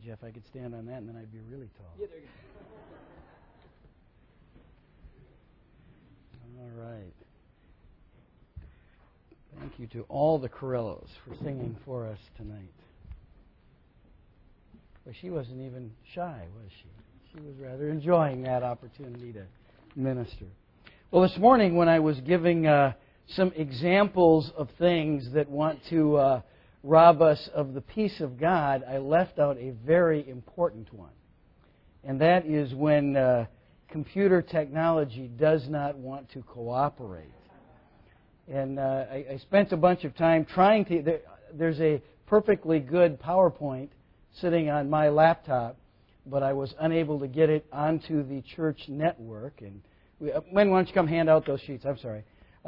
Jeff. I could stand on that, and then I'd be really tall. Yeah, there you go. All right. Thank you to all the Carrillos for singing for us tonight. Well, she wasn't even shy, was she? She was rather enjoying that opportunity to minister. Well, this morning when I was giving some examples of things that want to rob us of the peace of God, I left out a very important one. And that is when computer technology does not want to cooperate. And I spent a bunch of time trying to... There's a perfectly good PowerPoint sitting on my laptop, but I was unable to get it onto the church network. And why don't you come hand out those sheets? I'm sorry.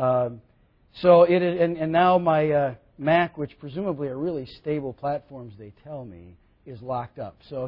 So it is, and now my Mac, which presumably are really stable platforms, they tell me, is locked up. So,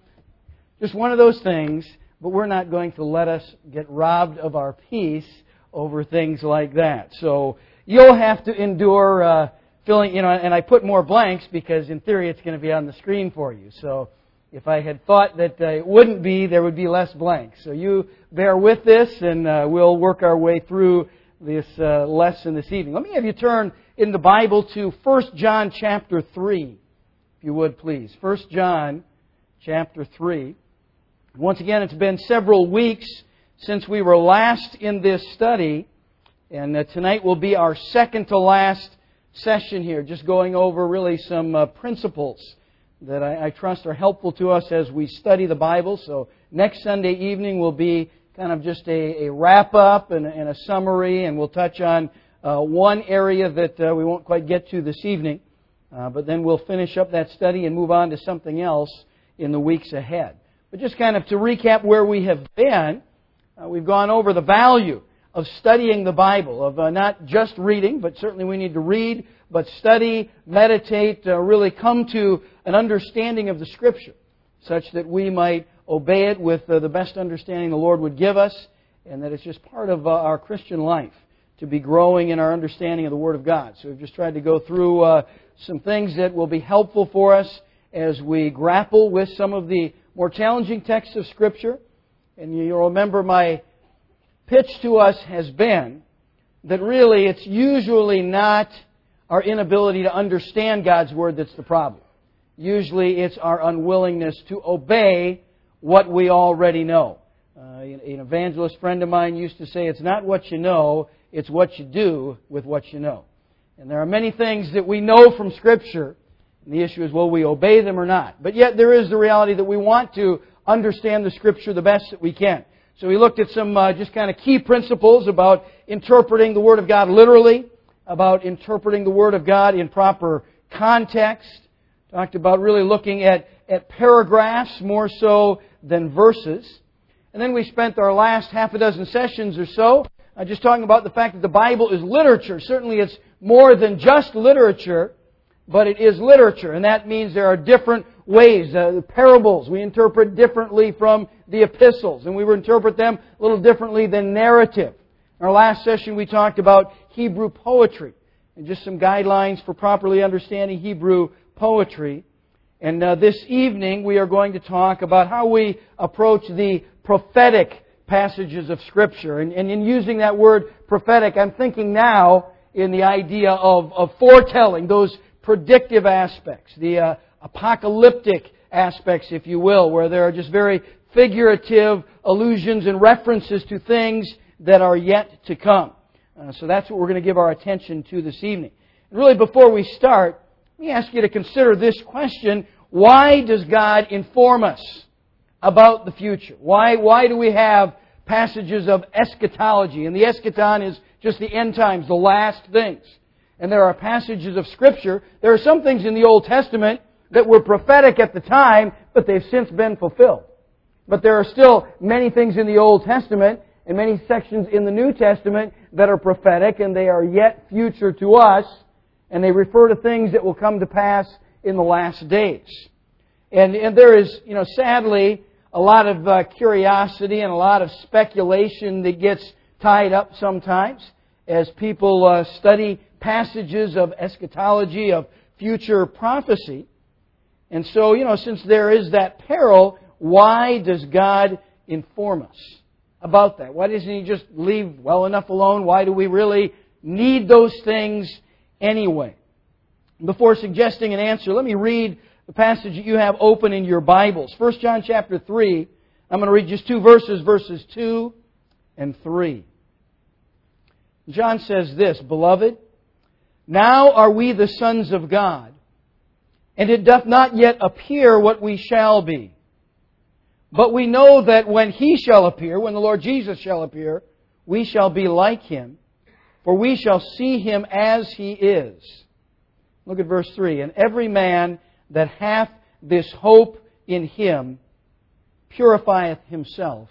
just one of those things, but we're not going to let us get robbed of our peace over things like that. So you'll have to endure filling, and I put more blanks because in theory it's going to be on the screen for you. So if I had thought that it wouldn't be, there would be less blanks. So you bear with this, and we'll work our way through this lesson this evening. Let me have you turn in the Bible to 1 John chapter 3, if you would please. 1 John chapter 3. Once again, it's been several weeks since we were last in this study, and tonight will be our second to last session here, just going over really some principles that I trust are helpful to us as we study the Bible. So next Sunday evening will be kind of just a wrap-up and a summary, and we'll touch on one area that we won't quite get to this evening, but then we'll finish up that study and move on to something else in the weeks ahead. But just kind of to recap where we have been, we've gone over the value of studying the Bible, of not just reading, but certainly we need to read, but study, meditate, really come to an understanding of the Scripture, such that we might obey it with the best understanding the Lord would give us, and that it's just part of our Christian life to be growing in our understanding of the Word of God. So we've just tried to go through some things that will be helpful for us as we grapple with some of the more challenging texts of Scripture. And you'll remember my pitch to us has been that really it's usually not our inability to understand God's Word that's the problem. Usually it's our unwillingness to obey what we already know. An evangelist friend of mine used to say, it's not what you know, it's what you do with what you know. And there are many things that we know from Scripture, and the issue is, will we obey them or not? But yet there is the reality that we want to understand the Scripture the best that we can. So we looked at some just kind of key principles about interpreting the Word of God literally, about interpreting the Word of God in proper context. Talked about really looking at paragraphs more so than verses. And then we spent our last half a dozen sessions or so just talking about the fact that the Bible is literature. Certainly it's more than just literature, but it is literature. And that means there are different ways. The parables we interpret differently from the epistles, and we would interpret them a little differently than narrative. In our last session we talked about Hebrew poetry and just some guidelines for properly understanding Hebrew poetry. And this evening we are going to talk about how we approach the prophetic passages of Scripture. And in using that word prophetic, I'm thinking now in the idea of foretelling, those predictive aspects, the apocalyptic aspects, if you will, where there are just very figurative allusions and references to things that are yet to come. So that's what we're going to give our attention to this evening. And really, before we start, let me ask you to consider this question: why does God inform us about the future? Why do we have passages of eschatology? And the eschaton is just the end times, the last things. And there are passages of Scripture. There are some things in the Old Testament that were prophetic at the time, but they've since been fulfilled. But there are still many things in the Old Testament and many sections in the New Testament that are prophetic, and they are yet future to us, and they refer to things that will come to pass in the last days. And there is, sadly, a lot of curiosity and a lot of speculation that gets tied up sometimes as people study passages of eschatology, of future prophecy. And so, since there is that peril, why does God inform us about that? Why doesn't He just leave well enough alone? Why do we really need those things anyway? Before suggesting an answer, let me read the passage that you have open in your Bibles. 1 John chapter 3. I'm going to read just two verses, verses 2 and 3. John says this, Beloved, now are we the sons of God, and it doth not yet appear what we shall be. But we know that when He shall appear, when the Lord Jesus shall appear, we shall be like Him, for we shall see Him as He is. Look at verse 3. And every man that hath this hope in Him purifieth himself,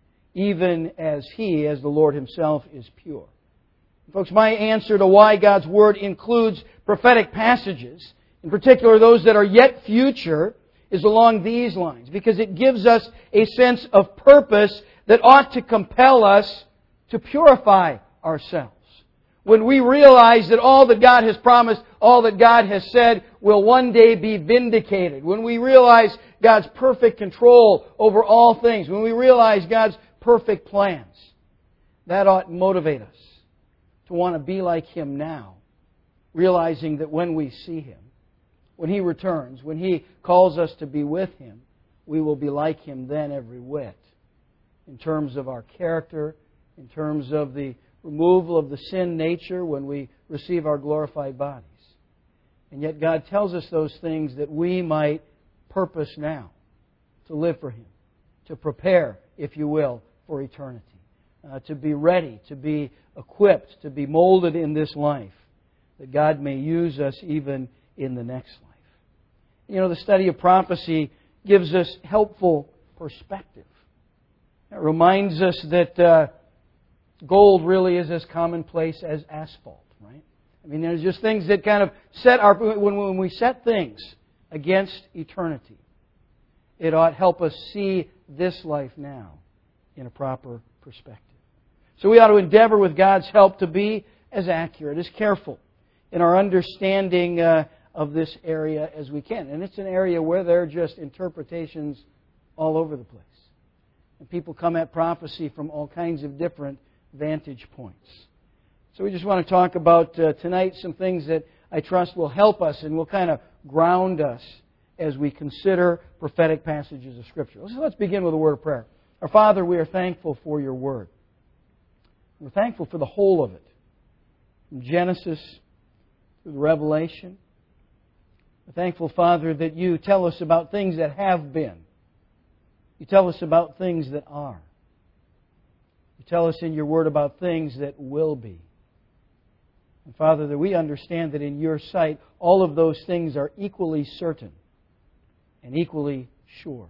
even as He, as the Lord Himself, is pure. Folks, my answer to why God's Word includes prophetic passages, in particular those that are yet future, is along these lines. Because it gives us a sense of purpose that ought to compel us to purify ourselves. When we realize that all that God has promised, all that God has said, will one day be vindicated. When we realize God's perfect control over all things. When we realize God's perfect plans. That ought to motivate us to want to be like Him now. Realizing that when we see Him, when He returns, when He calls us to be with Him, we will be like Him then every whit. In terms of our character, in terms of the removal of the sin nature when we receive our glorified bodies. And yet God tells us those things that we might purpose now to live for Him, to prepare, if you will, for eternity, to be ready, to be equipped, to be molded in this life, that God may use us even in the next life. The study of prophecy gives us helpful perspective. It reminds us that gold really is as commonplace as asphalt, right? There's just things that kind of set when we set things against eternity, it ought to help us see this life now in a proper perspective. So we ought to endeavor with God's help to be as accurate, as careful in our understanding of this area as we can. And it's an area where there are just interpretations all over the place. And people come at prophecy from all kinds of different vantage points. So we just want to talk about tonight some things that I trust will help us and will kind of ground us as we consider prophetic passages of Scripture. So let's begin with a word of prayer. Our Father, we are thankful for Your Word. We're thankful for the whole of it. From Genesis through the Revelation. We're thankful, Father, that You tell us about things that have been. You tell us about things that are. You tell us in Your Word about things that will be. And Father, that we understand that in Your sight, all of those things are equally certain and equally sure.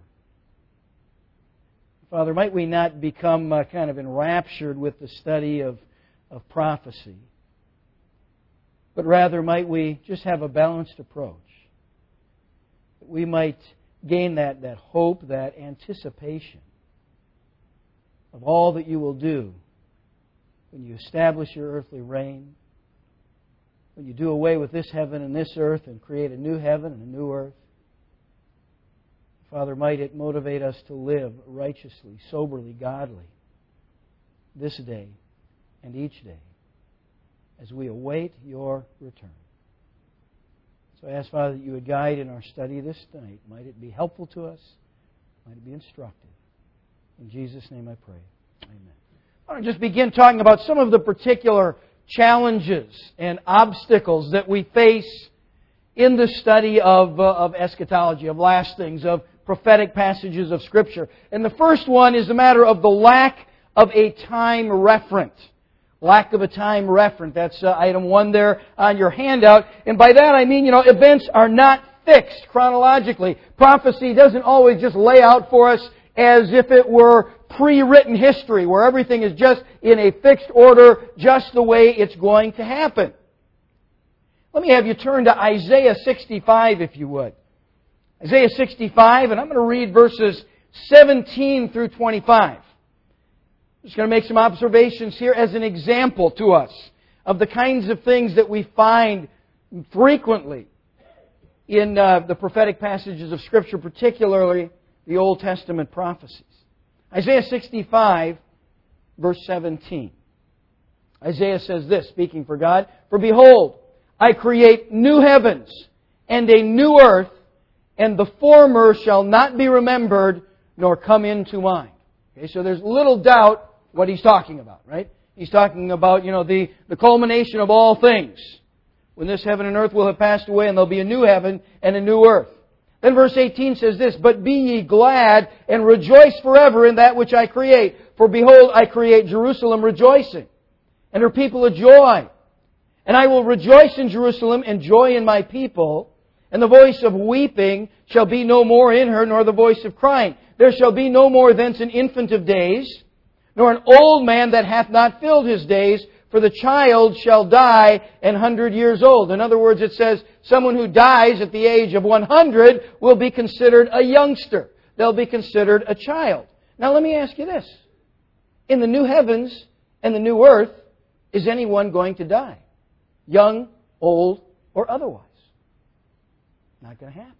Father, might we not become kind of enraptured with the study of prophecy, but rather might we just have a balanced approach. That we might gain that hope, that anticipation of all that You will do when You establish Your earthly reign, when You do away with this heaven and this earth and create a new heaven and a new earth. Father, might it motivate us to live righteously, soberly, godly this day and each day as we await Your return. So I ask, Father, that You would guide in our study this night. Might it be helpful to us. Might it be instructive. In Jesus' name I pray. Amen. I want to just begin talking about some of the particular challenges and obstacles that we face in the study of eschatology, of last things, of prophetic passages of Scripture. And the first one is the matter of the lack of a time referent. Lack of a time referent. That's item 1 there on your handout. And by that I mean, events are not fixed chronologically. Prophecy doesn't always just lay out for us as if it were pre-written history, where everything is just in a fixed order, just the way it's going to happen. Let me have you turn to Isaiah 65, if you would. Isaiah 65, and I'm going to read verses 17 through 25. I'm just going to make some observations here as an example to us of the kinds of things that we find frequently in the prophetic passages of Scripture, particularly the Old Testament prophecies. Isaiah 65, verse 17. Isaiah says this, speaking for God, "For behold, I create new heavens and a new earth, and the former shall not be remembered, nor come into mind." Okay, so there's little doubt what he's talking about, right? He's talking about, the culmination of all things. When this heaven and earth will have passed away, and there'll be a new heaven and a new earth. Then verse 18 says this, "But be ye glad and rejoice forever in that which I create. For behold, I create Jerusalem rejoicing, and her people a joy. And I will rejoice in Jerusalem and joy in my people. And the voice of weeping shall be no more in her, nor the voice of crying. There shall be no more thence an infant of days, nor an old man that hath not filled his days, for the child shall die 100 years old." In other words, it says someone who dies at the age of 100 will be considered a youngster. They'll be considered a child. Now let me ask you this. In the new heavens and the new earth, is anyone going to die? Young, old, or otherwise? Not going to happen.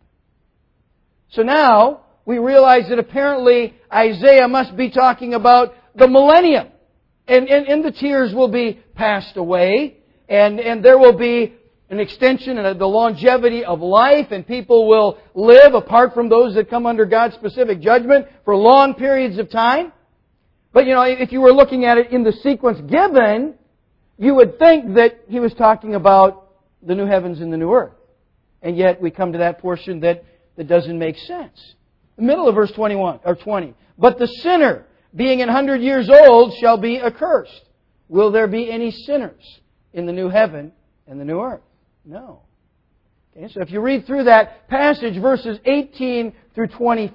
So now we realize that apparently Isaiah must be talking about the millennium. And the tears will be passed away, and there will be an extension and the longevity of life, and people will live apart from those that come under God's specific judgment for long periods of time. But if you were looking at it in the sequence given, you would think that he was talking about the new heavens and the new earth. And yet we come to that portion that doesn't make sense. The middle of verse 21 or 20. "But the sinner, being 100 years old, shall be accursed." Will there be any sinners in the new heaven and the new earth? No. Okay, so if you read through that passage, verses 18 through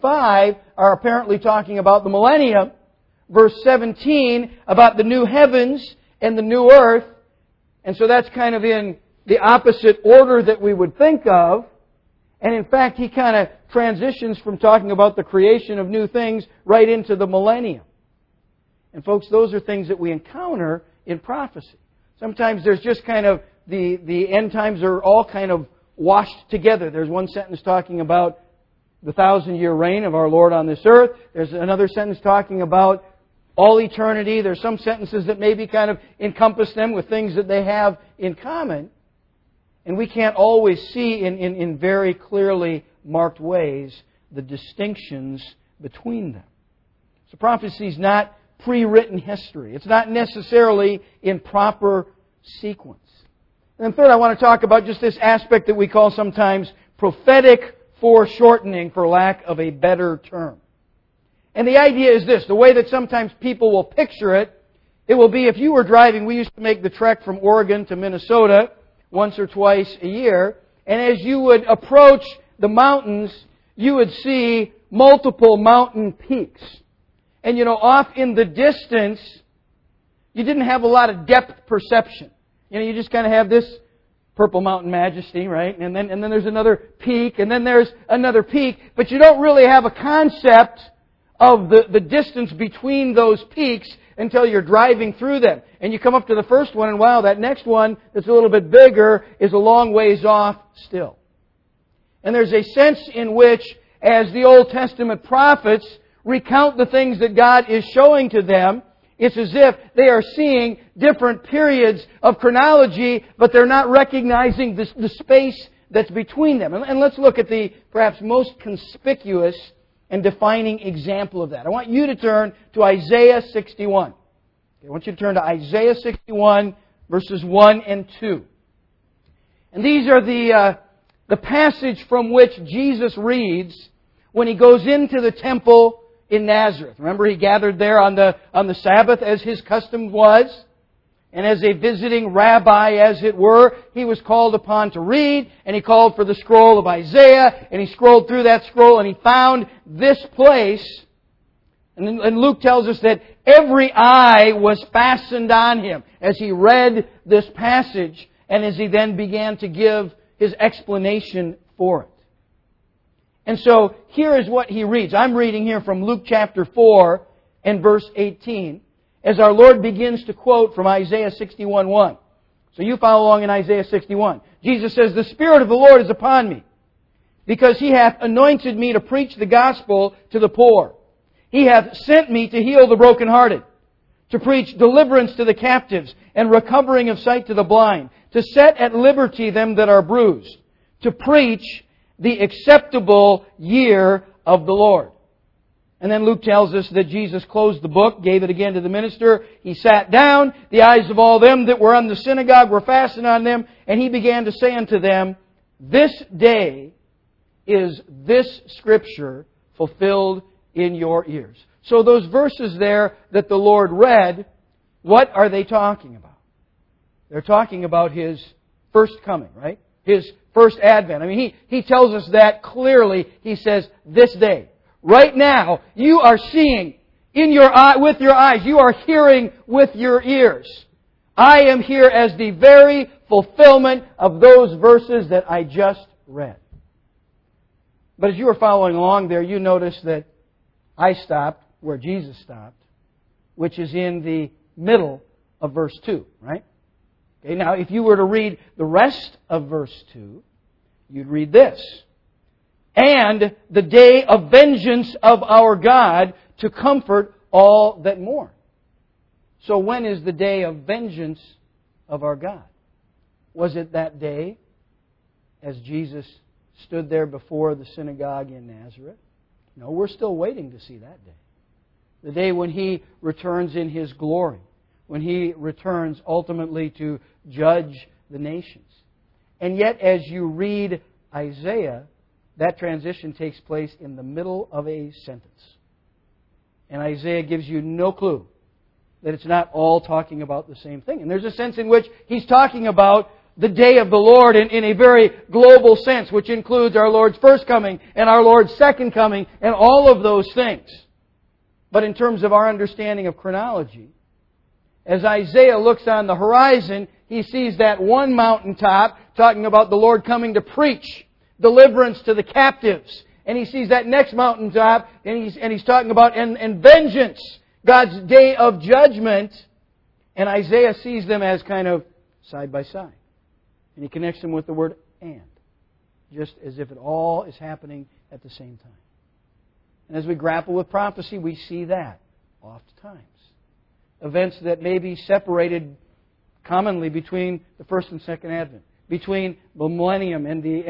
25 are apparently talking about the millennium. Verse 17 about the new heavens and the new earth. And so that's kind of in the opposite order that we would think of. And in fact, he kind of transitions from talking about the creation of new things right into the millennium. And folks, those are things that we encounter in prophecy. Sometimes there's just kind of the end times are all kind of washed together. There's one sentence talking about the 1,000-year reign of our Lord on this earth. There's another sentence talking about all eternity. There's some sentences that maybe kind of encompass them with things that they have in common. And we can't always see in very clearly marked ways the distinctions between them. So prophecy is not pre-written history. It's not necessarily in proper sequence. And then third, I want to talk about just this aspect that we call sometimes prophetic foreshortening, for lack of a better term. And the idea is this, the way that sometimes people will picture it, it will be if you were driving, we used to make the trek from Oregon to Minnesota once or twice a year, and as you would approach the mountains, you would see multiple mountain peaks. And off in the distance, you didn't have a lot of depth perception. You just kind of have this Purple Mountain Majesty, right? And then there's another peak, and then there's another peak, but you don't really have a concept of the distance between those peaks until you're driving through them. And you come up to the first one, and wow, that next one that's a little bit bigger is a long ways off still. And there's a sense in which, as the Old Testament prophets recount the things that God is showing to them, it's as if they are seeing different periods of chronology, but they're not recognizing the space that's between them. And let's look at the perhaps most conspicuous and defining example of that. I want you to turn to Isaiah 61. I want you to turn to Isaiah 61, verses 1 and 2. And these are the passage from which Jesus reads when He goes into the temple in Nazareth. Remember, He gathered there on the Sabbath as His custom was. And as a visiting rabbi, as it were, He was called upon to read, and He called for the scroll of Isaiah, and He scrolled through that scroll, and He found this place. And Luke tells us that every eye was fastened on Him as He read this passage, and as He then began to give His explanation for it. And so, here is what He reads. I'm reading here from Luke chapter 4 and verse 18. As our Lord begins to quote from Isaiah 61:1. So you follow along in Isaiah 61. Jesus says, "The Spirit of the Lord is upon me, because He hath anointed me to preach the gospel to the poor. He hath sent me to heal the brokenhearted, to preach deliverance to the captives, and recovering of sight to the blind, to set at liberty them that are bruised, to preach the acceptable year of the Lord. And then Luke tells us that Jesus closed the book, gave it again to the minister. He sat down. The eyes of all them that were in the synagogue were fastened on them. And He began to say unto them, This day is this Scripture fulfilled in your ears. So those verses there that the Lord read, what are they talking about? They're talking about His first coming, right? His first advent. I mean, He tells us that clearly. He says, this day. Right now, you are seeing in your eye, with your eyes. You are hearing with your ears. I am here as the very fulfillment of those verses that I just read. But as you were following along there, you notice that I stopped where Jesus stopped, which is in the middle of verse 2, right? Okay, now, if you were to read the rest of verse 2, you'd read this. And the day of vengeance of our God to comfort all that mourn. So when is the day of vengeance of our God? Was it that day as Jesus stood there before the synagogue in Nazareth? No, we're still waiting to see that day. The day when He returns in His glory. When He returns ultimately to judge the nations. And yet as you read Isaiah, that transition takes place in the middle of a sentence. And Isaiah gives you no clue that it's not all talking about the same thing. And there's a sense in which he's talking about the day of the Lord in a very global sense, which includes our Lord's first coming and our Lord's second coming and all of those things. But in terms of our understanding of chronology, as Isaiah looks on the horizon, he sees that one mountaintop talking about the Lord coming to preach deliverance to the captives. And he sees that next mountaintop, and he's talking about and vengeance, God's day of judgment. And Isaiah sees them as kind of side by side. And he connects them with the word and. Just as if it all is happening at the same time. And as we grapple with prophecy, we see that oftentimes. Events that may be separated commonly between the first and second advent, between the millennium and the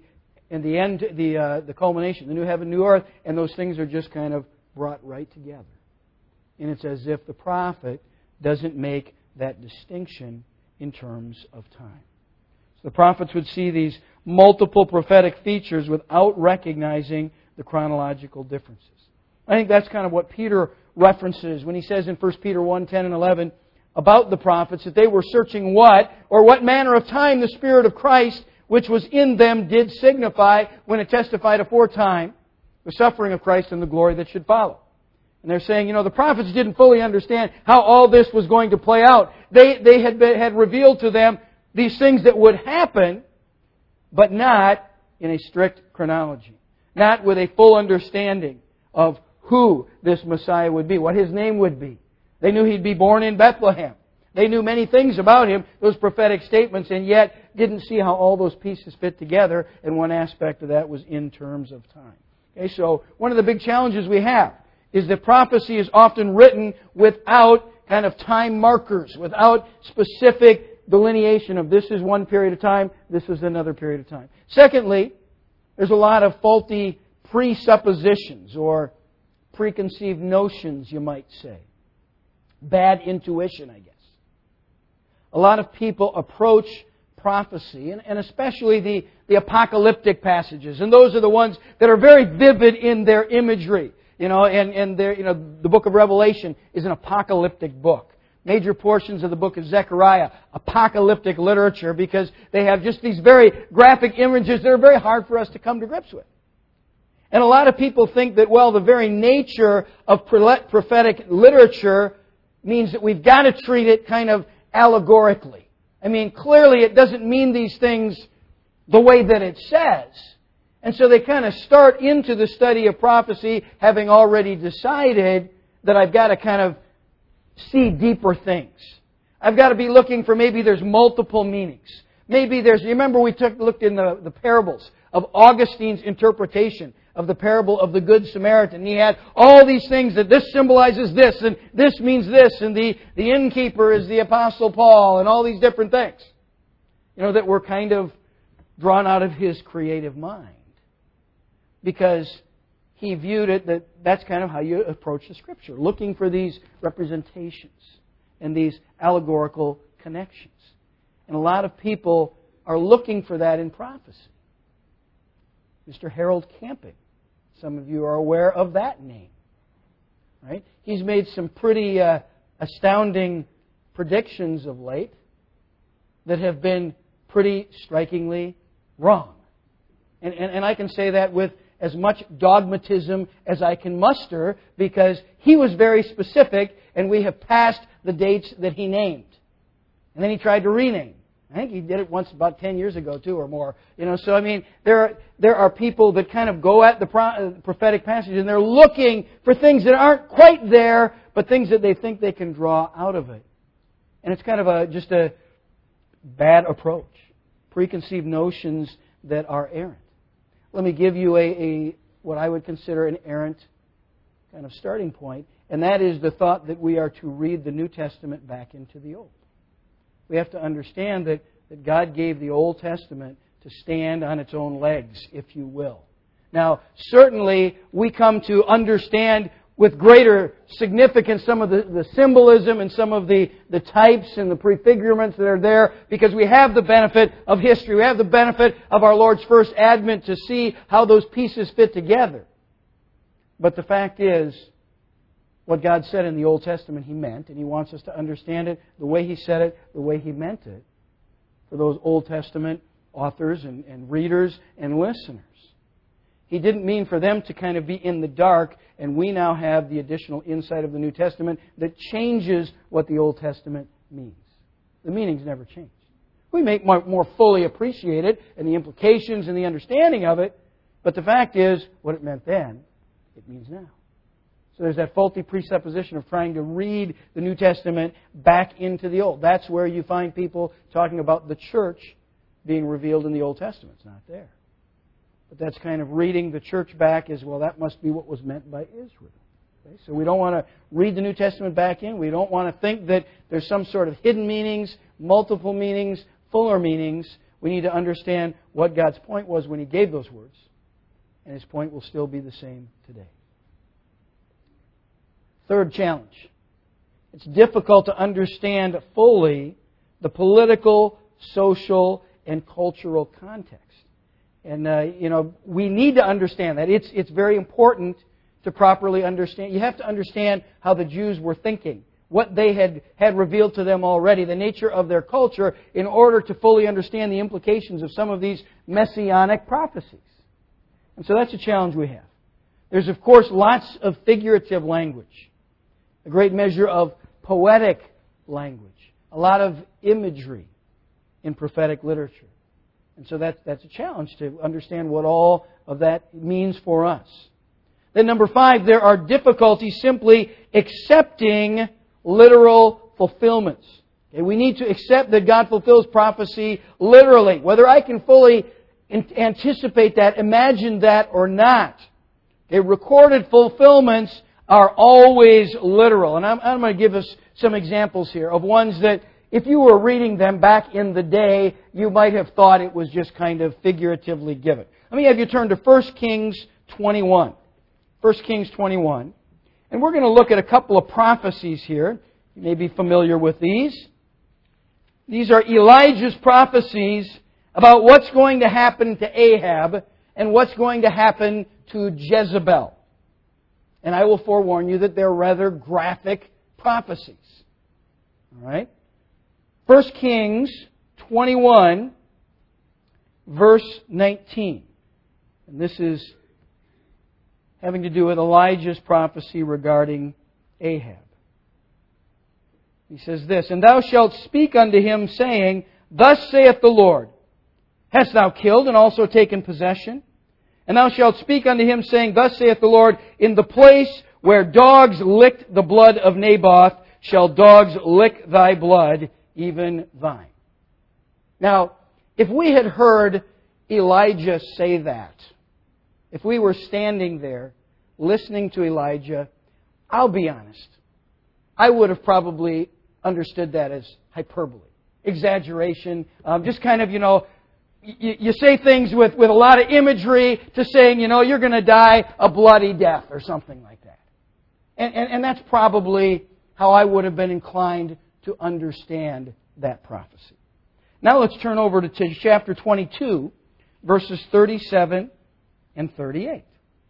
end, the culmination, the new heaven, new earth, and those things are just kind of brought right together. And it's as if the prophet doesn't make that distinction in terms of time. So the prophets would see these multiple prophetic features without recognizing the chronological differences. I think that's kind of what Peter references when he says in 1 Peter 1, 10 and 11 about the prophets that they were searching what manner of time the Spirit of Christ which was in them did signify when it testified aforetime the suffering of Christ and the glory that should follow. And they're saying, the prophets didn't fully understand how all this was going to play out. They had revealed to them these things that would happen, but not in a strict chronology. Not with a full understanding of who this Messiah would be, what His name would be. They knew He'd be born in Bethlehem. They knew many things about Him, those prophetic statements, and yet didn't see how all those pieces fit together, and one aspect of that was in terms of time. Okay, so one of the big challenges we have is that prophecy is often written without kind of time markers, without specific delineation of this is one period of time, this is another period of time. Secondly, there's a lot of faulty presuppositions or preconceived notions, you might say. Bad intuition, I guess. A lot of people approach prophecy, and especially the apocalyptic passages, and those are the ones that are very vivid in their imagery. The book of Revelation is an apocalyptic book. Major portions of the book of Zechariah, apocalyptic literature, because they have just these very graphic images that are very hard for us to come to grips with. And a lot of people think that, the very nature of prophetic literature means that we've got to treat it kind of allegorically. I mean, clearly it doesn't mean these things the way that it says. And so they kind of start into the study of prophecy having already decided that I've got to kind of see deeper things. I've got to be looking for maybe there's multiple meanings. Maybe you remember we looked in the parables of Augustine's interpretation of the parable of the Good Samaritan. He had all these things that this symbolizes this, and this means this, and the innkeeper is the Apostle Paul, and all these different things. That were kind of drawn out of his creative mind. Because he viewed it that that's kind of how you approach the Scripture, looking for these representations and these allegorical connections. And a lot of people are looking for that in prophecy. Mr. Harold Camping, some of you are aware of that name. Right? He's made some pretty astounding predictions of late that have been pretty strikingly wrong. And I can say that with as much dogmatism as I can muster, because he was very specific and we have passed the dates that he named. And then he tried to rename. I think he did it once about 10 years ago, too, or more. So I mean, there are people that kind of go at the prophetic passage and they're looking for things that aren't quite there, but things that they think they can draw out of it. And it's kind of just a bad approach. Preconceived notions that are errant. Let me give you what I would consider an errant kind of starting point, and that is the thought that we are to read the New Testament back into the Old. We have to understand that God gave the Old Testament to stand on its own legs, if you will. Now, certainly we come to understand with greater significance some of the symbolism and some of the types and the prefigurements that are there, because we have the benefit of history. We have the benefit of our Lord's first advent to see how those pieces fit together. But the fact is, what God said in the Old Testament He meant, and He wants us to understand it the way He said it, the way He meant it, for those Old Testament authors and readers and listeners. He didn't mean for them to kind of be in the dark, and we now have the additional insight of the New Testament that changes what the Old Testament means. The meanings never change. We may more fully appreciate it and the implications and the understanding of it, but the fact is, what it meant then, it means now. So there's that faulty presupposition of trying to read the New Testament back into the Old. That's where you find people talking about the church being revealed in the Old Testament. It's not there. But that's kind of reading the church back as, well, that must be what was meant by Israel. Okay? So we don't want to read the New Testament back in. We don't want to think that there's some sort of hidden meanings, multiple meanings, fuller meanings. We need to understand what God's point was when He gave those words. And His point will still be the same today. Third challenge. It's difficult to understand fully the political, social, and cultural context. And, we need to understand that. It's very important to properly understand. You have to understand how the Jews were thinking, what they had revealed to them already, the nature of their culture, in order to fully understand the implications of some of these messianic prophecies. And so that's a challenge we have. There's, of course, lots of figurative language, a great measure of poetic language, a lot of imagery in prophetic literature. And so that's a challenge to understand what all of that means for us. Then number 5, there are difficulties simply accepting literal fulfillments. Okay, we need to accept that God fulfills prophecy literally. Whether I can fully anticipate that, imagine that or not. Okay, recorded fulfillments are always literal. And I'm going to give us some examples here of ones that, if you were reading them back in the day, you might have thought it was just kind of figuratively given. Let me have you turn to 1 Kings 21. 1 Kings 21. And we're going to look at a couple of prophecies here. You may be familiar with these. These are Elijah's prophecies about what's going to happen to Ahab and what's going to happen to Jezebel. And I will forewarn you that they're rather graphic prophecies. All right? 1 Kings 21, verse 19. And this is having to do with Elijah's prophecy regarding Ahab. He says this, "And thou shalt speak unto him, saying, Thus saith the Lord, Hast thou killed and also taken possession? And thou shalt speak unto him, saying, Thus saith the Lord, In the place where dogs licked the blood of Naboth, shall dogs lick thy blood, even thine." Now, if we had heard Elijah say that, if we were standing there listening to Elijah, I'll be honest, I would have probably understood that as hyperbole, exaggeration, just kind of, you say things with a lot of imagery to saying, you're going to die a bloody death or something like that. And that's probably how I would have been inclined to understand that prophecy. Now let's turn over to chapter 22, verses 37 and 38.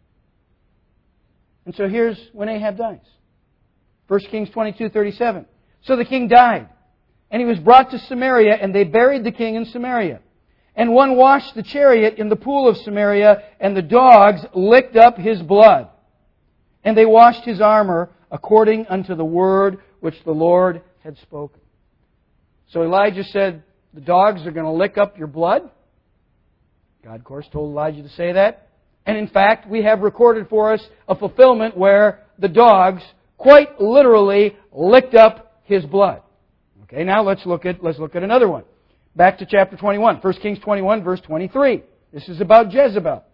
And so here's when Ahab dies. 1 Kings 22:37. So the king died, and he was brought to Samaria, and they buried the king in Samaria. And one washed the chariot in the pool of Samaria, and the dogs licked up his blood. And they washed his armor according unto the word which the Lord had spoken. So Elijah said, the dogs are going to lick up your blood. God, of course, told Elijah to say that. And in fact, we have recorded for us a fulfillment where the dogs quite literally licked up his blood. Okay, now let's look at another one. Back to chapter 21. 1 Kings 21, verse 23. This is about Jezebel.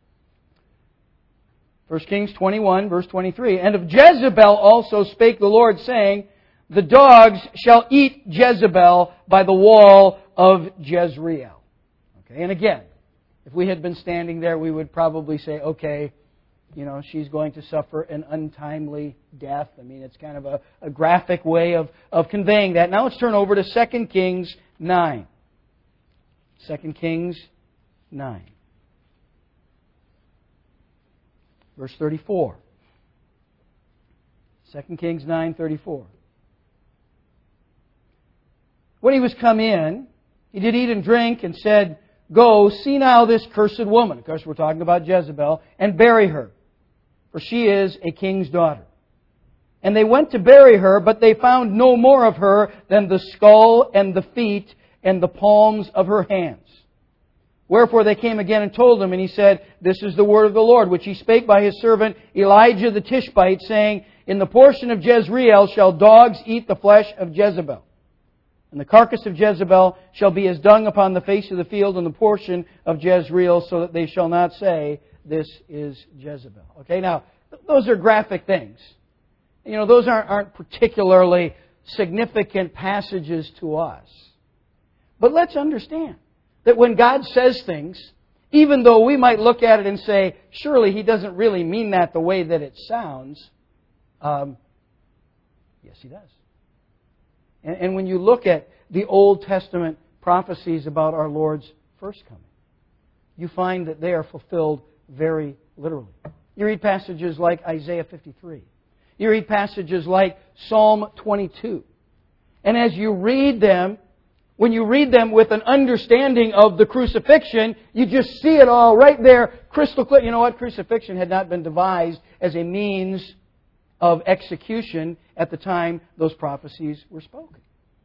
1 Kings 21, verse 23. And of Jezebel also spake the Lord, saying, the dogs shall eat Jezebel by the wall of Jezreel. Okay, and again, if we had been standing there, we would probably say, okay, she's going to suffer an untimely death. I mean, it's kind of a graphic way of conveying that. Now let's turn over to 2 Kings 9. 2 Kings 9. Verse 34. 2 Kings 9:34. When he was come in, he did eat and drink and said, go, see now this cursed woman. Of course, we're talking about Jezebel. And bury her, for she is a king's daughter. And they went to bury her, but they found no more of her than the skull and the feet and the palms of her hands. Wherefore they came again and told him, and he said, this is the word of the Lord, which he spake by his servant Elijah the Tishbite, saying, in the portion of Jezreel shall dogs eat the flesh of Jezebel. And the carcass of Jezebel shall be as dung upon the face of the field in the portion of Jezreel, so that they shall not say, this is Jezebel. Okay, now, those are graphic things. Those aren't particularly significant passages to us. But let's understand that when God says things, even though we might look at it and say, surely He doesn't really mean that the way that it sounds, yes, He does. And when you look at the Old Testament prophecies about our Lord's first coming, you find that they are fulfilled very literally. You read passages like Isaiah 53. You read passages like Psalm 22. And as you read them, when you read them with an understanding of the crucifixion, you just see it all right there, crystal clear. You know what? Crucifixion had not been devised as a means of execution at the time those prophecies were spoken.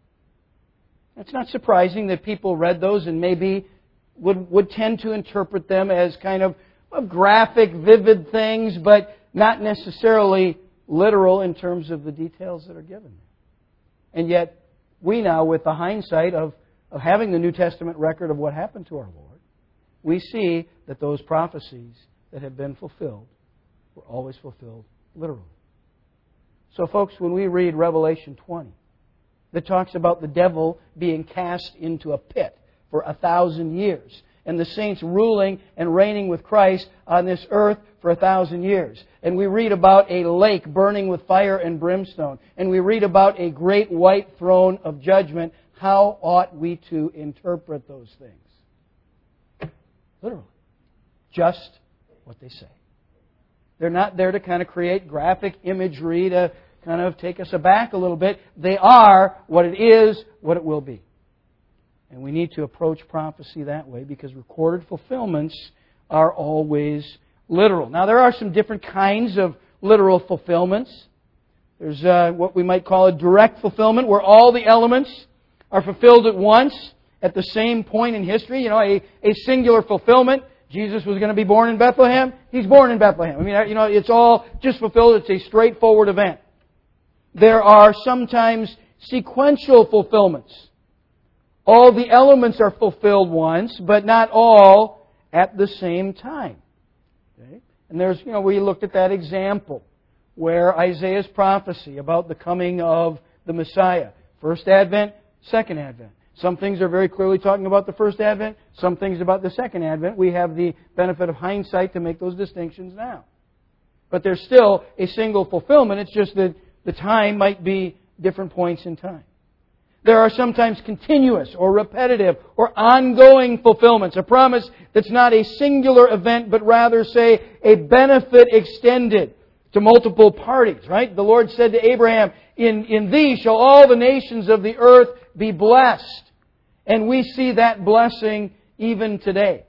It's not surprising that people read those and maybe would tend to interpret them as kind of graphic, vivid things, but not necessarily literal in terms of the details that are given. And yet, we now, with the hindsight of having the New Testament record of what happened to our Lord, we see that those prophecies that have been fulfilled were always fulfilled literally. So folks, when we read Revelation 20, that talks about the devil being cast into a pit for 1,000 years, and the saints ruling and reigning with Christ on this earth for 1,000 years. And we read about a lake burning with fire and brimstone. And we read about a great white throne of judgment. How ought we to interpret those things? Literally. Just what they say. They're not there to kind of create graphic imagery to kind of take us aback a little bit. They are what it is, what it will be. And we need to approach prophecy that way because recorded fulfillments are always literal. Now, there are some different kinds of literal fulfillments. There's what we might call a direct fulfillment, where all the elements are fulfilled at once at the same point in history. A singular fulfillment. Jesus was going to be born in Bethlehem. He's born in Bethlehem. I mean, it's all just fulfilled. It's a straightforward event. There are sometimes sequential fulfillments. All the elements are fulfilled once, but not all at the same time. Okay? And we looked at that example where Isaiah's prophecy about the coming of the Messiah. First Advent, Second Advent. Some things are very clearly talking about the First Advent. Some things about the Second Advent. We have the benefit of hindsight to make those distinctions now. But there's still a single fulfillment. It's just that the time might be different points in time. There are sometimes continuous or repetitive or ongoing fulfillments. A promise that's not a singular event, but rather, say, a benefit extended to multiple parties, right? The Lord said to Abraham, In thee shall all the nations of the earth be blessed. And we see that blessing even today.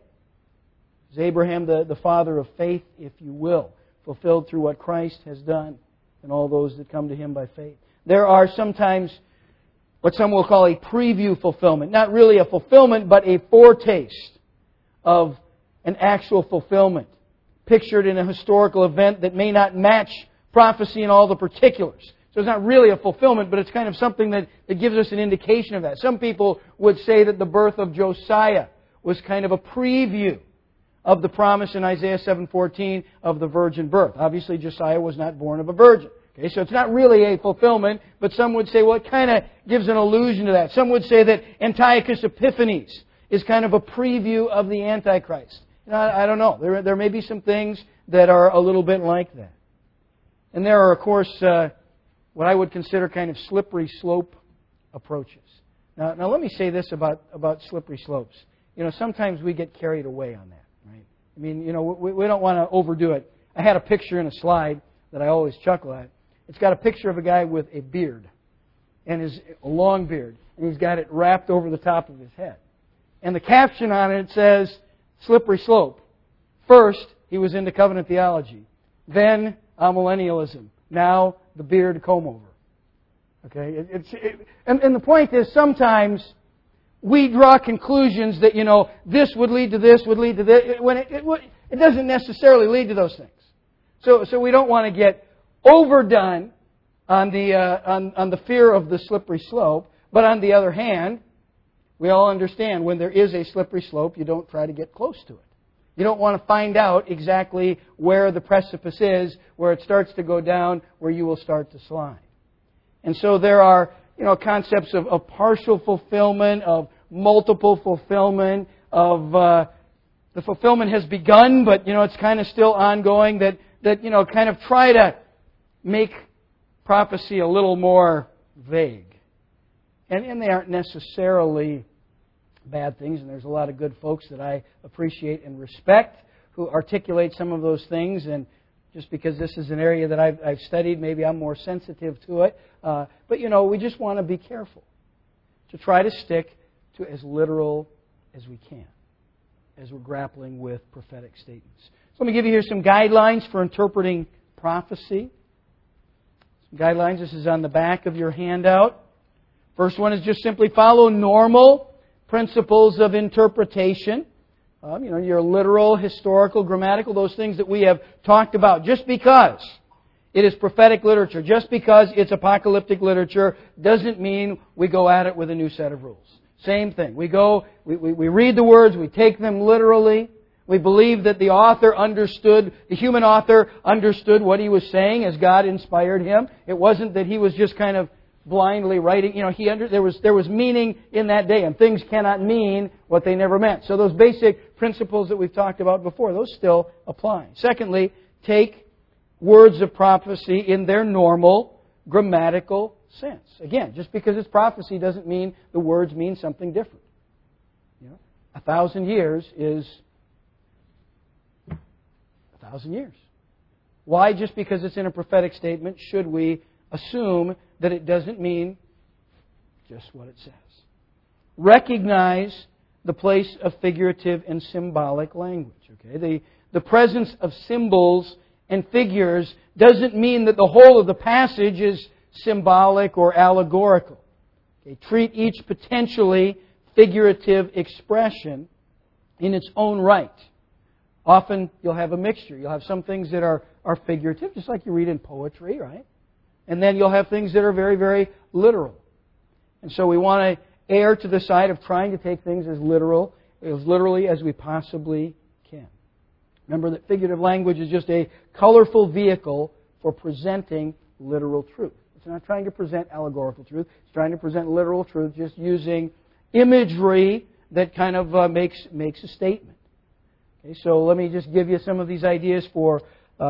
Is Abraham the father of faith, if you will, fulfilled through what Christ has done and all those that come to Him by faith. There are sometimes what some will call a preview fulfillment. Not really a fulfillment, but a foretaste of an actual fulfillment. Pictured in a historical event that may not match prophecy in all the particulars. So it's not really a fulfillment, but it's kind of something that gives us an indication of that. Some people would say that the birth of Josiah was kind of a preview of the promise in Isaiah 7:14 of the virgin birth. Obviously, Josiah was not born of a virgin. Okay, so it's not really a fulfillment, but some would say, well, it kind of gives an allusion to that. Some would say that Antiochus Epiphanes is kind of a preview of the Antichrist. I don't know. There may be some things that are a little bit like that. And there are, of course, what I would consider kind of slippery slope approaches. Now let me say this about slippery slopes. Sometimes we get carried away on that, right? I mean, we don't want to overdo it. I had a picture in a slide that I always chuckle at. It's got a picture of a guy with a beard, and a long beard, and he's got it wrapped over the top of his head. And the caption on it says, slippery slope. First, he was into covenant theology. Then, amillennialism. Now, the beard comb over. Okay? And the point is, sometimes we draw conclusions that, this would lead to this, would lead to this, when it doesn't necessarily lead to those things. So we don't want to get overdone on the fear of the slippery slope. But on the other hand, we all understand when there is a slippery slope, you don't try to get close to it. You don't want to find out exactly where the precipice is, where it starts to go down, where you will start to slide. And so there are, concepts of partial fulfillment, of multiple fulfillment, of the fulfillment has begun, but it's kind of still ongoing. That kind of try to make prophecy a little more vague. And they aren't necessarily bad things, and there's a lot of good folks that I appreciate and respect who articulate some of those things, and just because this is an area that I've studied, maybe I'm more sensitive to it. But we just want to be careful to try to stick to as literal as we can as we're grappling with prophetic statements. So let me give you here some guidelines for interpreting prophecy. Some guidelines. This is on the back of your handout. First one is just simply follow normal principles of interpretation. Your literal, historical, grammatical, those things that we have talked about. Just because it is prophetic literature, just because it's apocalyptic literature, doesn't mean we go at it with a new set of rules. Same thing. We read the words, we take them literally. We believe that the human author understood what he was saying as God inspired him. It wasn't that he was just kind of blindly writing. There was meaning in that day, and things cannot mean what they never meant. So those basic principles that we've talked about before, those still apply. Secondly, take words of prophecy in their normal grammatical sense. Again, just because it's prophecy doesn't mean the words mean something different. 1,000 years is 1,000 years. Why, just because it's in a prophetic statement, should we assume that it doesn't mean just what it says? Recognize the place of figurative and symbolic language. Okay? The presence of symbols and figures doesn't mean that the whole of the passage is symbolic or allegorical. Okay? Treat each potentially figurative expression in its own right. Often you'll have a mixture. You'll have some things that are figurative, just like you read in poetry, right? And then you'll have things that are very, very literal. And so we want to err to the side of trying to take things as literally as we possibly Remember that figurative language is just a colorful vehicle for presenting literal truth. It's not trying to present allegorical truth. It's trying to present literal truth just using imagery that kind of makes a statement. Okay, so let me just give you some of these ideas for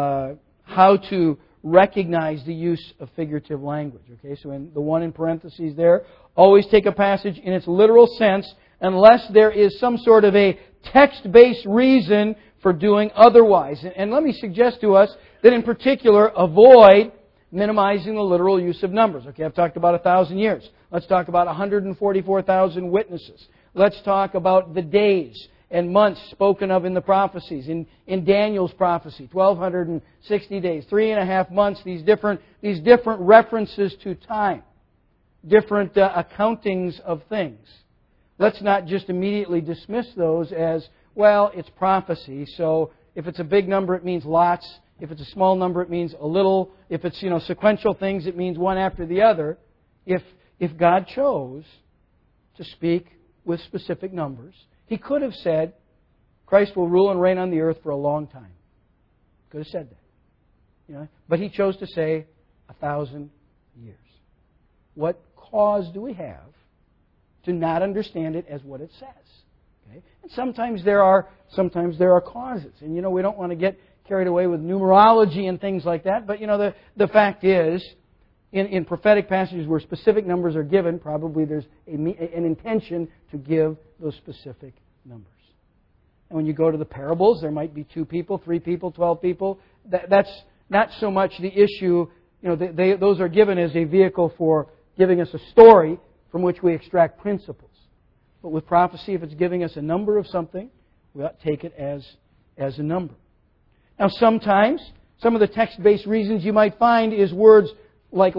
how to recognize the use of figurative language. Okay, so in the one in parentheses there, always take a passage in its literal sense unless there is some sort of a text-based reason for doing otherwise. And let me suggest to us that in particular, avoid minimizing the literal use of numbers. Okay, I've talked about 1,000 years. Let's talk about 144,000 witnesses. Let's talk about the days and months spoken of in the prophecies. In Daniel's prophecy, 1,260 days, 3.5 months, these different references to time, different accountings of things. Let's not just immediately dismiss those as, well, it's prophecy, so if it's a big number, it means lots. If it's a small number, it means a little. If it's, sequential things, it means one after the other. If God chose to speak with specific numbers, He could have said, Christ will rule and reign on the earth for a long time. Could have said that. But He chose to say 1,000 years. What cause do we have to not understand it as what it says? Okay? And sometimes there are causes. And we don't want to get carried away with numerology and things like that. But the fact is, in prophetic passages where specific numbers are given, probably there's an intention to give those specific numbers. And when you go to the parables, there might be 2 people, 3 people, 12 people. That's not so much the issue. Those are given as a vehicle for giving us a story from which we extract principles. But with prophecy, if it's giving us a number of something, we ought to take it as a number. Now, sometimes, some of the text-based reasons you might find is words like,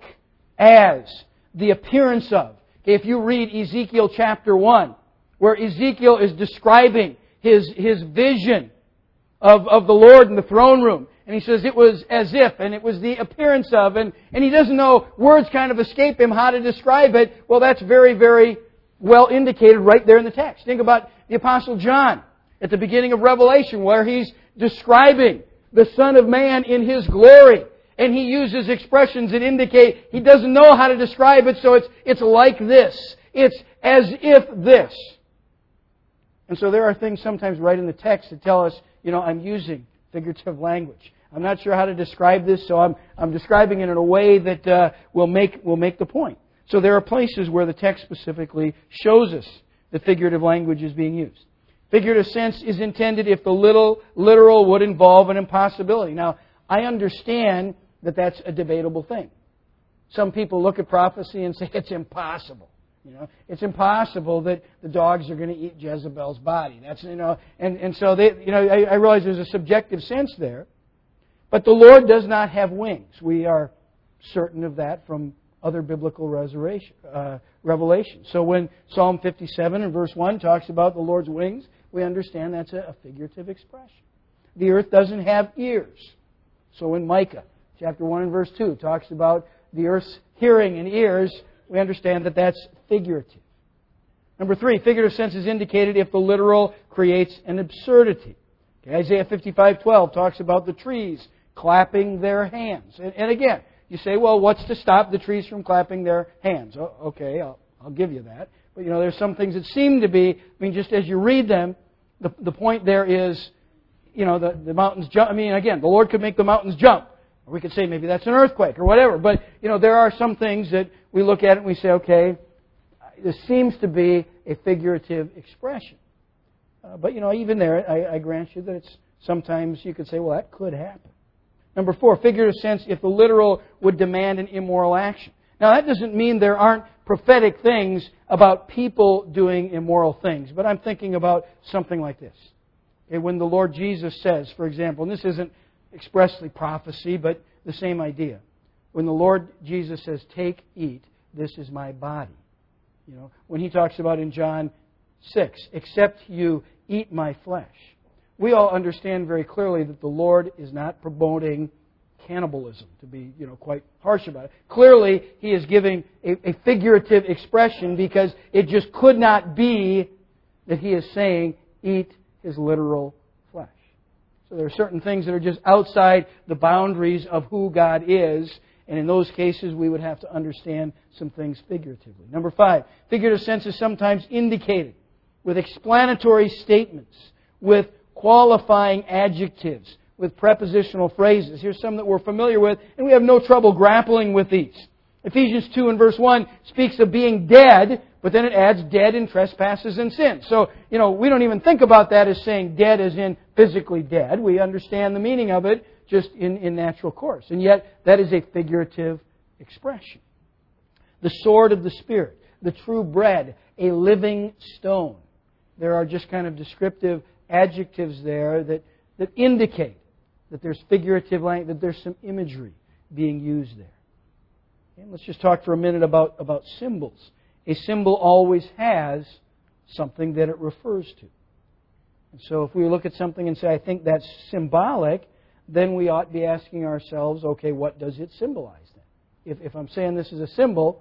as, the appearance of. Okay, if you read Ezekiel chapter 1, where Ezekiel is describing his vision of the Lord in the throne room, and he says it was as if, and it was the appearance of, and he doesn't know, words kind of escape him how to describe it. Well, that's very, very well indicated right there in the text. Think about the Apostle John at the beginning of Revelation, where he's describing the Son of Man in His glory. And he uses expressions that indicate he doesn't know how to describe it, so it's like this. It's as if this. And so there are things sometimes right in the text that tell us, I'm using figurative language. I'm not sure how to describe this, so I'm describing it in a way that will make the point. So there are places where the text specifically shows us that figurative language is being used. Figurative sense is intended if the literal would involve an impossibility. Now, I understand that that's a debatable thing. Some people look at prophecy and say it's impossible. It's impossible that the dogs are going to eat Jezebel's body. That's and so I realize there's a subjective sense there, but the Lord does not have wings. We are certain of that from other biblical revelation. So when Psalm 57 and verse 1 talks about the Lord's wings, we understand that's a figurative expression. The earth doesn't have ears. So when Micah chapter 1 and verse 2 talks about the earth's hearing and ears, we understand that that's figurative. Number 3, figurative sense is indicated if the literal creates an absurdity. Okay, Isaiah 55:12 talks about the trees clapping their hands. And again, you say, well, what's to stop the trees from clapping their hands? Okay, I'll give you that. But there's some things that seem to be, just as you read them, the point there is, the mountains jump. Again, the Lord could make the mountains jump. Or we could say maybe that's an earthquake or whatever. But, there are some things that we look at and we say, okay, this seems to be a figurative expression. But, even there, I grant you that it's sometimes you could say, well, that could happen. Number 4, figurative sense if the literal would demand an immoral action. Now, that doesn't mean there aren't prophetic things about people doing immoral things. But I'm thinking about something like this. Okay, when the Lord Jesus says, for example, and this isn't expressly prophecy, but the same idea. When the Lord Jesus says, take, eat, this is my body. When He talks about in John 6, except you eat my flesh. We all understand very clearly that the Lord is not promoting cannibalism, to be quite harsh about it. Clearly, He is giving a figurative expression because it just could not be that He is saying, eat His literal flesh. So there are certain things that are just outside the boundaries of who God is. And in those cases, we would have to understand some things figuratively. Number 5, figurative sense is sometimes indicated with explanatory statements, with qualifying adjectives, with prepositional phrases. Here's some that we're familiar with, and we have no trouble grappling with these. Ephesians 2 and verse 1 speaks of being dead, but then it adds dead in trespasses and sins. So, we don't even think about that as saying dead as in physically dead. We understand the meaning of it just in natural course. And yet, that is a figurative expression. The sword of the Spirit, the true bread, a living stone. There are just kind of descriptive adjectives there that indicate that there's figurative language, that there's some imagery being used there. Okay, let's just talk for a minute about symbols. A symbol always has something that it refers to. And so if we look at something and say, I think that's symbolic, then we ought to be asking ourselves, okay, what does it symbolize then? If I'm saying this is a symbol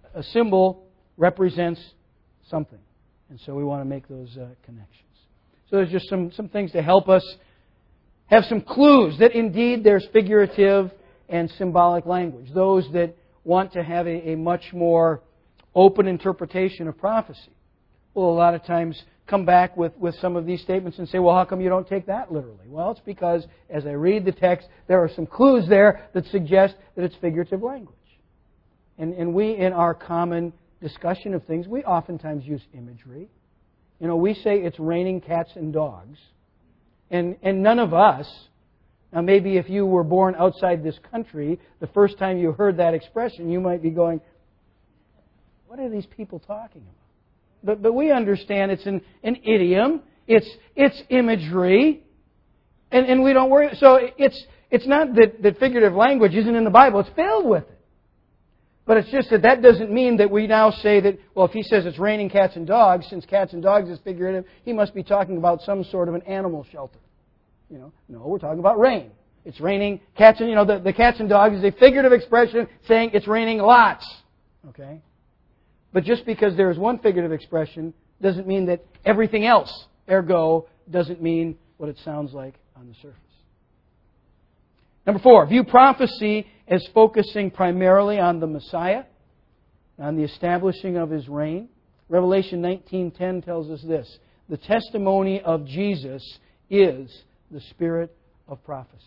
represents something. And so we want to make those connections. So there's just some things to help us have some clues that indeed there's figurative and symbolic language. Those that want to have a much more open interpretation of prophecy will a lot of times come back with some of these statements and say, well, how come you don't take that literally? Well, it's because as I read the text, there are some clues there that suggest that it's figurative language. And we, in our common discussion of things, we oftentimes use imagery. We say it's raining cats and dogs. And none of us, now maybe if you were born outside this country, the first time you heard that expression, you might be going, what are these people talking about? But we understand it's an idiom. It's imagery. And we don't worry. So it's not that figurative language isn't in the Bible. It's filled with it. But it's just that doesn't mean that we now say that, well, if he says it's raining cats and dogs, since cats and dogs is figurative, he must be talking about some sort of an animal shelter. No, we're talking about rain. It's raining cats and, the cats and dogs is a figurative expression saying it's raining lots. Okay? But just because there is one figurative expression doesn't mean that everything else, ergo, doesn't mean what it sounds like on the surface. Number 4, view prophecy as focusing primarily on the Messiah, on the establishing of His reign. Revelation 19:10 tells us this: the testimony of Jesus is the spirit of prophecy.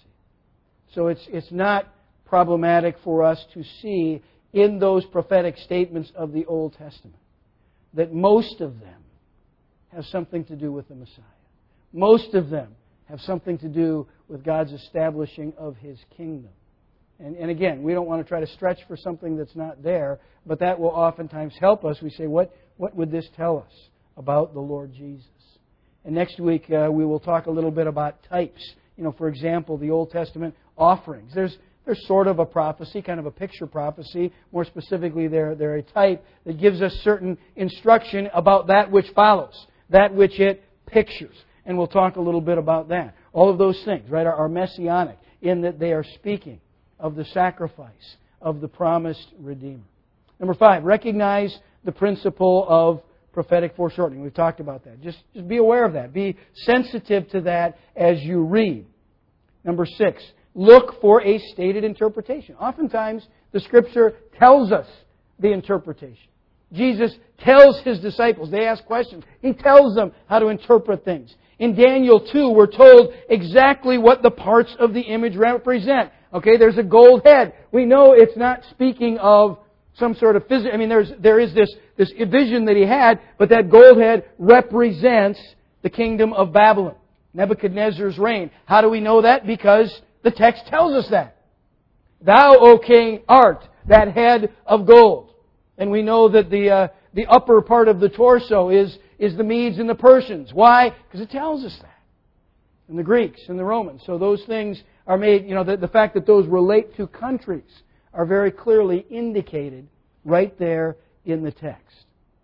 So it's not problematic for us to see in those prophetic statements of the Old Testament that most of them have something to do with the Messiah. Most of them have something to do with God's establishing of His kingdom. And again, we don't want to try to stretch for something that's not there, but that will oftentimes help us. We say, what would this tell us about the Lord Jesus? And next week we will talk a little bit about types. For example, the Old Testament offerings. There's sort of a prophecy, kind of a picture prophecy. More specifically, they're a type that gives us certain instruction about that which follows, that which it pictures. And we'll talk a little bit about that. All of those things, right, are messianic in that they are speaking of the sacrifice of the promised Redeemer. Number 5, recognize the principle of prophetic foreshortening. We've talked about that. Just be aware of that. Be sensitive to that as you read. Number 6, look for a stated interpretation. Oftentimes, the Scripture tells us the interpretation. Jesus tells His disciples. They ask questions. He tells them how to interpret things. In Daniel 2, we're told exactly what the parts of the image represent. Okay, there's a gold head. We know it's not speaking of some sort of physical... there is this vision that he had, but that gold head represents the kingdom of Babylon, Nebuchadnezzar's reign. How do we know that? Because the text tells us that. Thou, O king, art that head of gold. And we know that the upper part of the torso is the Medes and the Persians. Why? Because it tells us that. And the Greeks and the Romans. So those things are made, the fact that those relate to countries are very clearly indicated right there in the text.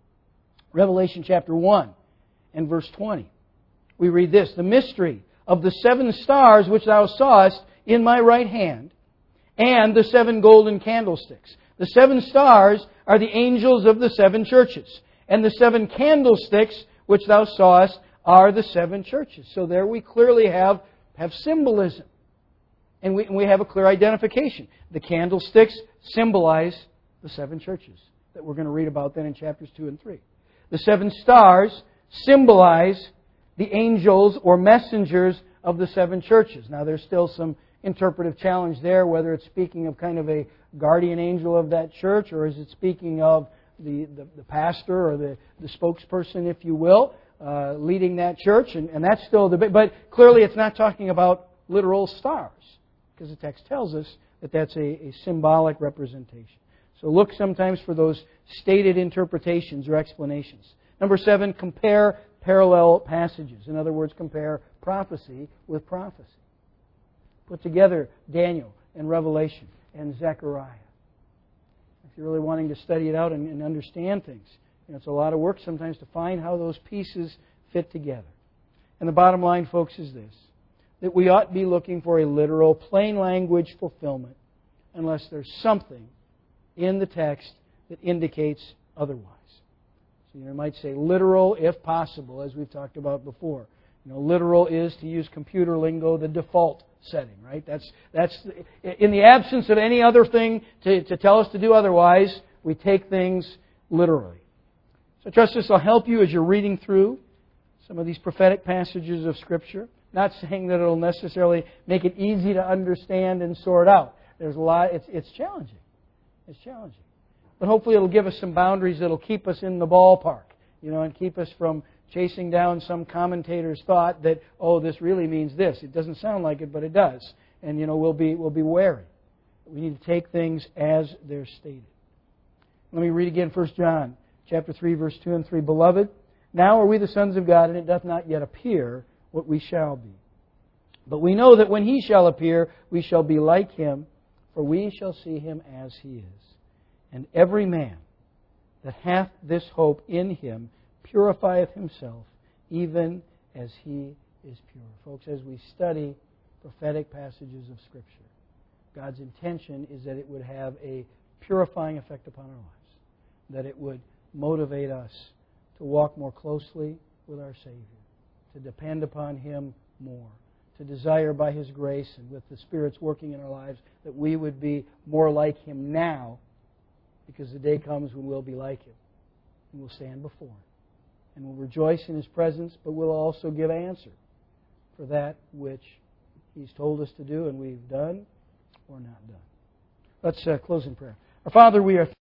Revelation chapter 1 and verse 20. We read this: the mystery of the 7 stars which thou sawest in my right hand, and the 7 golden candlesticks. The 7 stars are the angels of the 7 churches, and the 7 candlesticks which thou sawest are the 7 churches. So there we clearly have have symbolism. And we have a clear identification. The candlesticks symbolize the 7 churches that we're going to read about then in chapters 2 and 3. The 7 stars symbolize the angels or messengers of the 7 churches. Now, there's still some interpretive challenge there, whether it's speaking of kind of a guardian angel of that church, or is it speaking of the pastor or the spokesperson, if you will, leading that church. And that's still the bit. But clearly it's not talking about literal stars, because the text tells us that that's a symbolic representation. So look sometimes for those stated interpretations or explanations. Number 7, compare parallel passages. In other words, compare prophecy with prophecy. Put together Daniel and Revelation and Zechariah. If you're really wanting to study it out and understand things, it's a lot of work sometimes to find how those pieces fit together. And the bottom line, folks, is this: that we ought to be looking for a literal, plain language fulfillment unless there's something in the text that indicates otherwise. So you might say literal if possible, as we've talked about before. Literal is, to use computer lingo, the default setting, right? That's in the absence of any other thing to tell us to do otherwise, we take things literally. So I trust this will help you as you're reading through some of these prophetic passages of Scripture. Not saying that it'll necessarily make it easy to understand and sort out. There's a lot. It's challenging. It's challenging. But hopefully it'll give us some boundaries that'll keep us in the ballpark, and keep us from chasing down some commentator's thought that, this really means this. It doesn't sound like it, but it does. And, we'll be wary. We need to take things as they're stated. Let me read again 1 John chapter 3, verse 2 and 3. Beloved, now are we the sons of God, and it doth not yet appear what we shall be. But we know that when He shall appear, we shall be like Him, for we shall see Him as He is. And every man that hath this hope in Him purifieth himself, even as He is pure. Folks, as we study prophetic passages of Scripture, God's intention is that it would have a purifying effect upon our lives, that it would motivate us to walk more closely with our Savior, to depend upon Him more, to desire by His grace and with the Spirit's working in our lives that we would be more like Him now, because the day comes when we'll be like Him and we'll stand before Him. And we'll rejoice in His presence, but we'll also give answer for that which He's told us to do and we've done or not done. Let's close in prayer. Our Father, we are